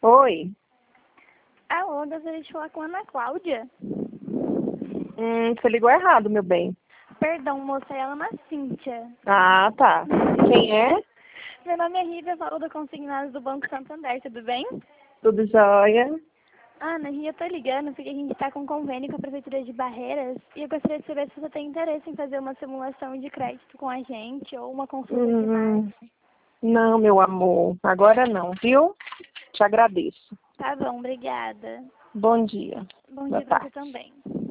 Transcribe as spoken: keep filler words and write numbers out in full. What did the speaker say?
Oi. Alô, gostaria de falar com a Ana Cláudia. Hum, você ligou errado, meu bem. Perdão, moça, é a Ana Cíntia. Ah, tá. Quem é? Meu nome é Rita, eu falo do Consignados do Banco Santander, tudo bem? Tudo jóia? Ana, eu tô ligando porque a gente tá com um convênio com a Prefeitura de Barreiras e eu gostaria de saber se você tem interesse em fazer uma simulação de crédito com a gente ou uma consulta de Hum, marketing. não, meu amor. Agora não, viu? Te agradeço. Tá bom, obrigada. Bom dia. Bom Boa dia pra você tarde. também.